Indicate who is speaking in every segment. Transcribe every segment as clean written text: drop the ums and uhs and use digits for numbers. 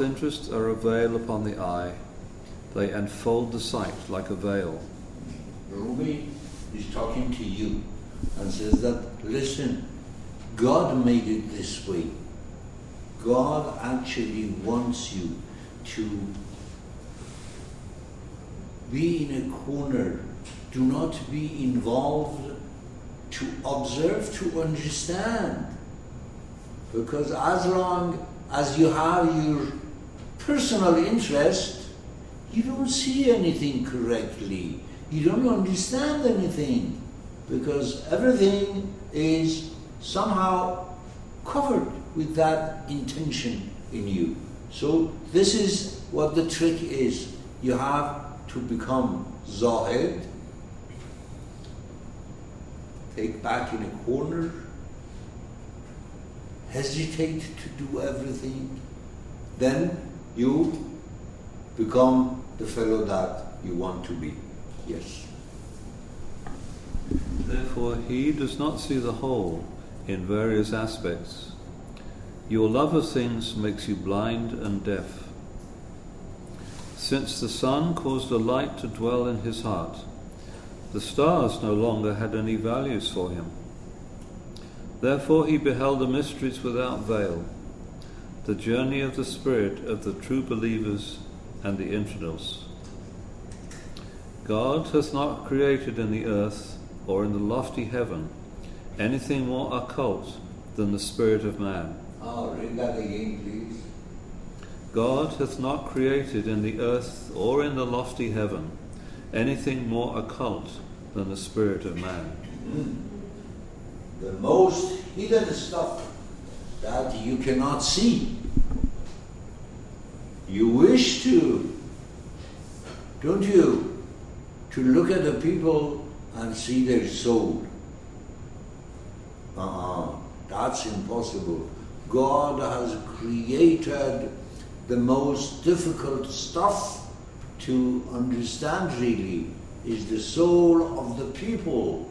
Speaker 1: self-interests are a veil upon the eye. They enfold the sight like a veil.
Speaker 2: Rumi is talking to you and says that, listen, God made it this way. God actually wants you to be in a corner. Do not be involved, to observe, to understand. Because as long as you have your personal interest, you don't see anything correctly. You don't understand anything. Because everything is somehow covered with that intention in you. So this is what the trick is. You have to become Zahid, take back in a corner, hesitate to do everything, then you become the fellow that you want to be. Yes.
Speaker 1: Therefore he does not see the whole in various aspects. Your love of things makes you blind and deaf. Since the sun caused a light to dwell in his heart, the stars no longer had any values for him. Therefore he beheld the mysteries without veil, the journey of the spirit of the true believers and the infidels. God hath not created in the earth or in the lofty heaven anything more occult than the spirit of man.
Speaker 2: Read that again, please.
Speaker 1: God hath not created in the earth or in the lofty heaven anything more occult than the spirit of man.
Speaker 2: The most hidden stuff that you cannot see. You wish to, don't you, to look at the people and see their soul. That's impossible. God has created the most difficult stuff to understand really is the soul of the people.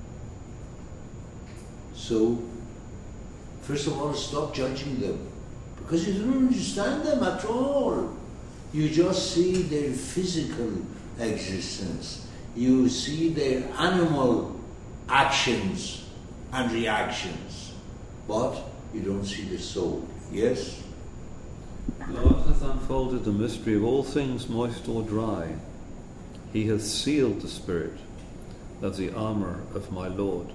Speaker 2: So, first of all, stop judging them, because you don't understand them at all. You just see their physical existence. You see their animal actions and reactions, but you don't see the soul. Yes?
Speaker 1: God hath unfolded the mystery of all things moist or dry. He hath sealed the spirit of the armour of my Lord.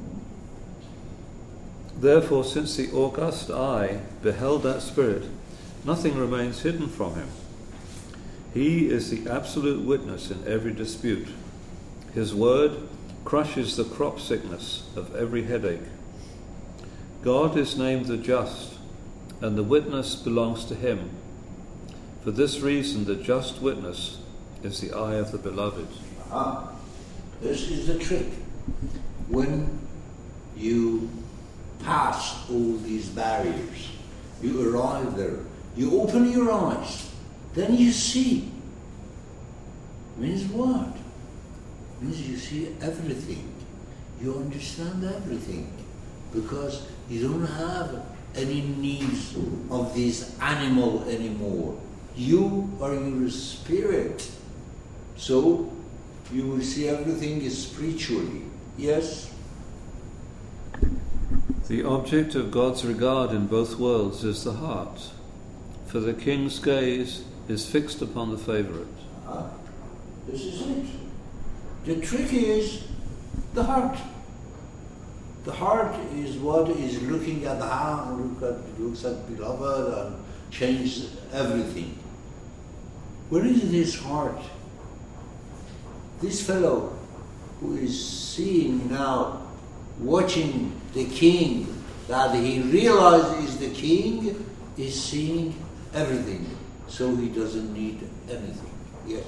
Speaker 1: Therefore, since the august eye beheld that spirit, nothing remains hidden from him. He is the absolute witness in every dispute. His word crushes the crop sickness of every headache. God is named the just, and the witness belongs to him. For this reason, the just witness is the eye of the beloved.
Speaker 2: This is the trick. When you pass all these barriers, you arrive there, you open your eyes, then you see. Means what? Means you see everything. You understand everything. Because you don't have any needs of this animal anymore. You are your spirit. So you will see everything spiritually. Yes?
Speaker 1: The object of God's regard in both worlds is the heart, for the king's gaze is fixed upon the favourite.
Speaker 2: This is it. The trick is the heart. The heart is what is looking at the hand, looks at beloved and changes everything. Where is this heart? This fellow who is seeing now, watching the king, that he realizes the king is seeing everything, so he doesn't need anything. Yes.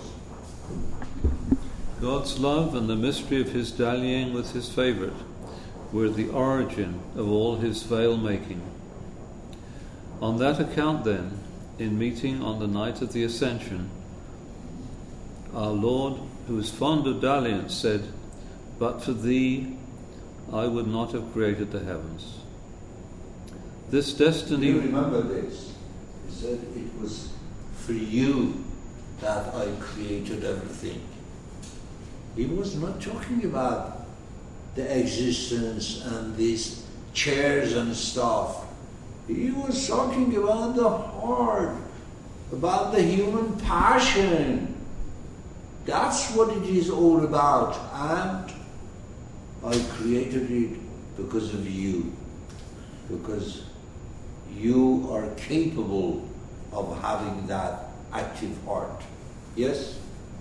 Speaker 1: God's love and the mystery of his dallying with his favourite were the origin of all his veil-making. On that account then, in meeting on the night of the Ascension, our Lord, who is fond of dalliance, said, "But for thee I would not have created the heavens." This destiny...
Speaker 2: You remember this. It's said, it was for you that I created everything. He was not talking about the existence and these chairs and stuff. He was talking about the heart, about the human passion. That's what it is all about. And I created it because of you. Because you are capable of having that active heart. Yes?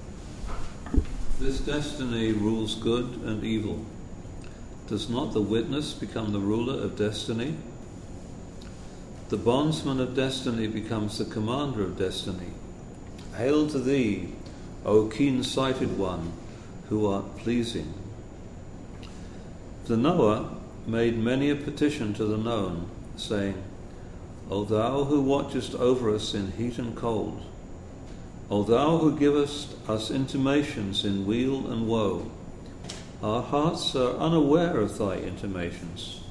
Speaker 1: This destiny rules good and evil. Does not the witness become the ruler of destiny? The bondsman of destiny becomes the commander of destiny. Hail to thee, O keen-sighted one, who art pleasing. The knower made many a petition to the known, saying, O thou who watchest over us in heat and cold, O thou who givest us intimations in weal and woe, our hearts are unaware of thy intimations.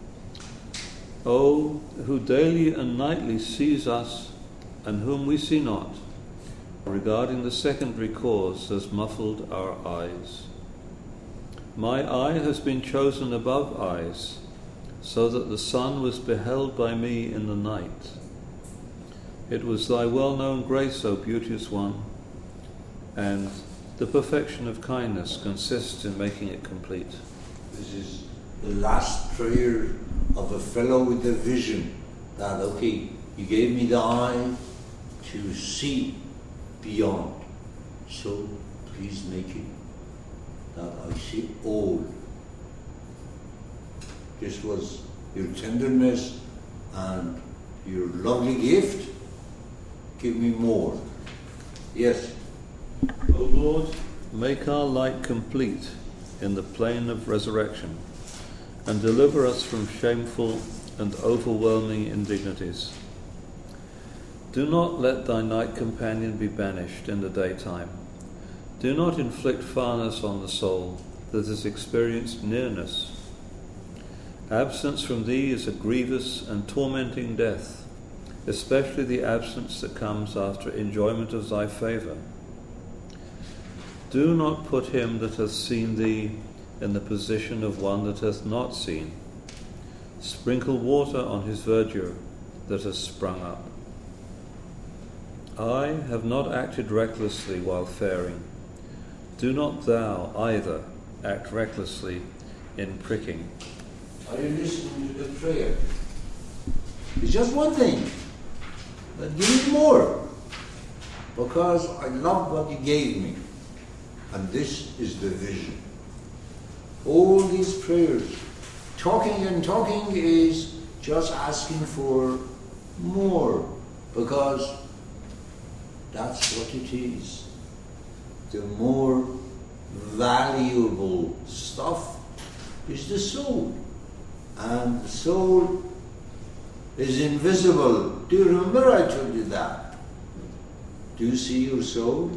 Speaker 1: O who daily and nightly sees us, and whom we see not, regarding the secondary cause has muffled our eyes. My eye has been chosen above eyes, so that the sun was beheld by me in the night. It was thy well-known grace, O beauteous one, and the perfection of kindness consists in making it complete.
Speaker 2: This is the last prayer of a fellow with a vision that, okay, you gave me the eye to see beyond, so please make it that I see all. This was your tenderness and your lovely gift. Give me more. Yes.
Speaker 1: O Lord, make our light complete in the plain of resurrection, and deliver us from shameful and overwhelming indignities. Do not let thy night companion be banished in the daytime. Do not inflict farness on the soul that has experienced nearness. Absence from thee is a grievous and tormenting death, especially the absence that comes after enjoyment of thy favour. Do not put him that hath seen thee in the position of one that hath not seen. Sprinkle water on his verdure that has sprung up. I have not acted recklessly while faring. Do not thou either act recklessly in pricking.
Speaker 2: Are you listening to the prayer? It's just one thing, but give me more, because I love what you gave me, and this is the vision. All these prayers, talking and talking is just asking for more, because that's what it is. The more valuable stuff is the soul. And the soul is invisible. Do you remember I told you that? Do you see your soul?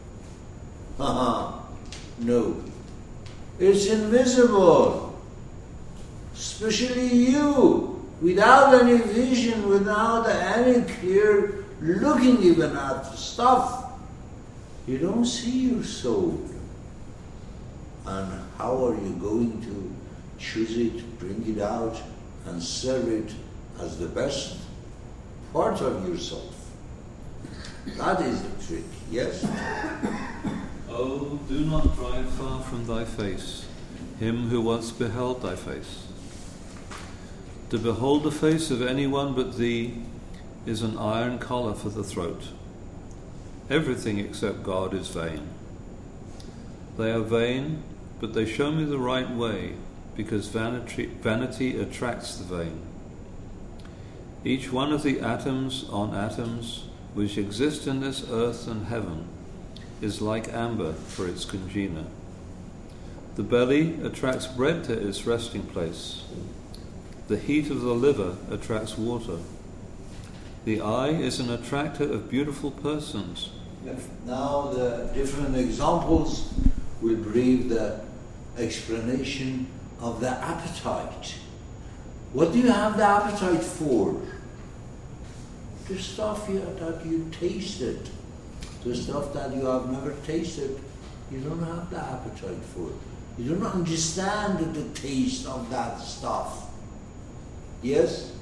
Speaker 2: No. It's invisible. Especially you, without any vision, without any clear looking even at the stuff, you don't see your soul. And how are you going to choose it, bring it out, and serve it as the best part of yourself? That is the trick, yes?
Speaker 1: Oh, do not drive far from thy face him who once beheld thy face. To behold the face of anyone but thee is an iron collar for the throat. Everything except God is vain. They are vain, but they show me the right way, because vanity attracts the vain. Each one of the atoms on atoms which exist in this earth and heaven is like amber for its congener. The belly attracts bread to its resting place. The heat of the liver attracts water. The eye is an attractor of beautiful persons.
Speaker 2: Now the different examples will bring the explanation of the appetite. What do you have the appetite for? the stuff that you tasted, the stuff that you have never tasted, you don't have the appetite for it. You don't understand the taste of that stuff. Yes?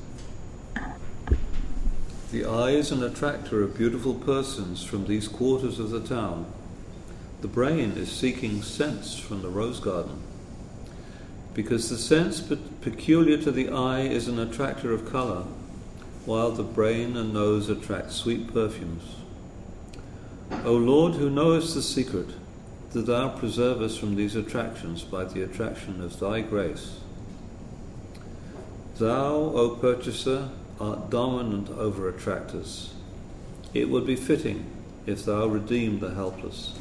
Speaker 1: The eye is an attractor of beautiful persons from these quarters of the town. The brain is seeking scents from the rose garden. Because the sense peculiar to the eye is an attractor of colour, while the brain and nose attract sweet perfumes. O Lord, who knowest the secret, do thou preserve us from these attractions by the attraction of thy grace. Thou, O purchaser, art dominant over attractors. It would be fitting if thou redeemed the helpless.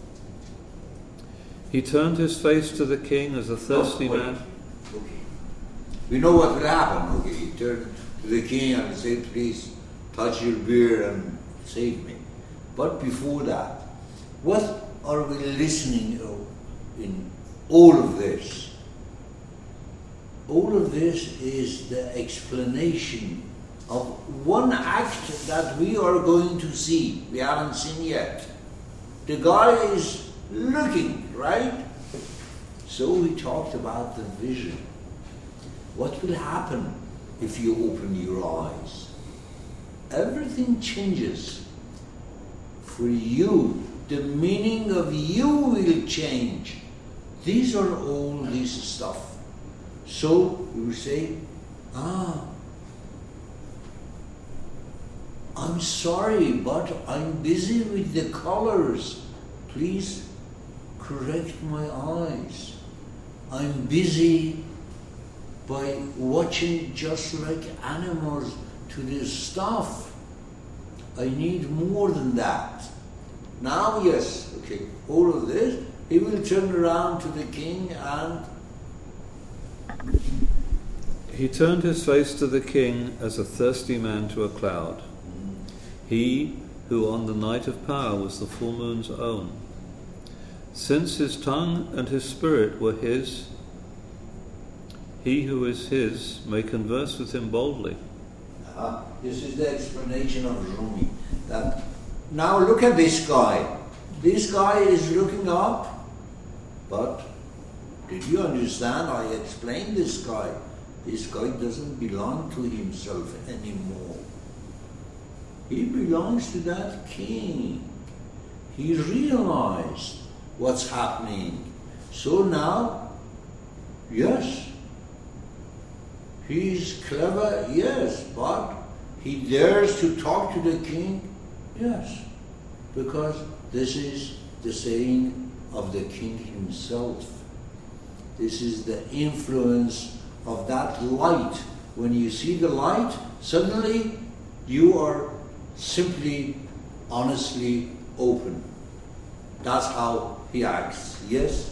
Speaker 1: He turned his face to the king as a thirsty man.
Speaker 2: Okay. We know what will happen. Okay, he turned to the king and said, please touch your beard and save me. But before that, what are we listening to in all of this? All of this is the explanation of one act that we are going to see. We haven't seen yet. The guy is looking, right? So we talked about the vision. What will happen if you open your eyes? Everything changes. For you, the meaning of you will change. These are all this stuff. So you say, I'm sorry, but I'm busy with the colors. Please correct my eyes. I'm busy by watching just like animals to this stuff. I need more than that. Now, yes, okay, all of this, he will turn around to the king and...
Speaker 1: He turned his face to the king as a thirsty man to a cloud. He who on the night of power was the full moon's own. Since his tongue and his spirit were his, he who is his may converse with him boldly.
Speaker 2: This is the explanation of Rumi. That now look at this guy. This guy is looking up, but did you understand? I explained this guy. This guy doesn't belong to himself anymore. He belongs to that king. He realized what's happening. So now, yes, he's clever, yes, but he dares to talk to the king, yes, because this is the saying of the king himself. This is the influence of that light. When you see the light, suddenly you are simply, honestly open. That's how he acts, yes?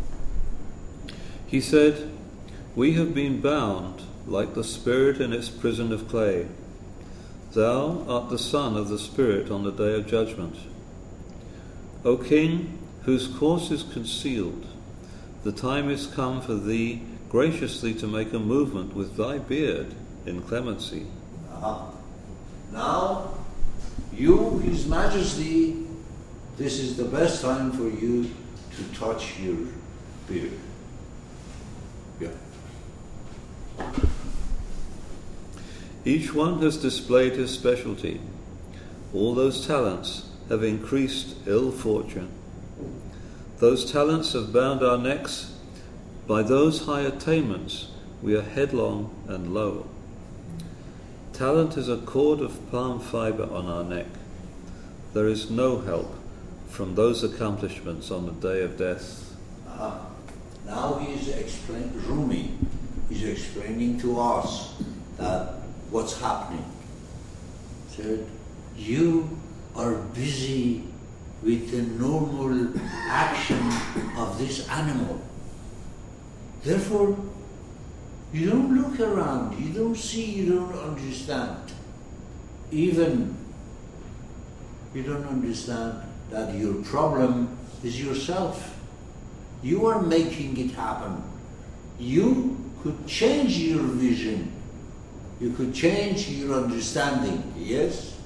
Speaker 1: He said, we have been bound like the spirit in its prison of clay. Thou art the son of the spirit on the day of judgment. O king, whose course is concealed, the time is come for thee graciously to make a movement with thy beard in clemency.
Speaker 2: Now, you, His Majesty, this is the best time for you to touch your beard. Yeah.
Speaker 1: Each one has displayed his specialty. All those talents have increased ill fortune. Those talents have bound our necks. By those high attainments we are headlong and low. Talent is a cord of palm fibre on our neck. There is no help from those accomplishments on the day of death.
Speaker 2: Now Rumi is explaining to us that what's happening. Said, you are busy with the normal action of this animal. Therefore, you don't look around, you don't see, you don't understand. Even you don't understand that your problem is yourself. You are making it happen. You could change your vision. You could change your understanding, yes?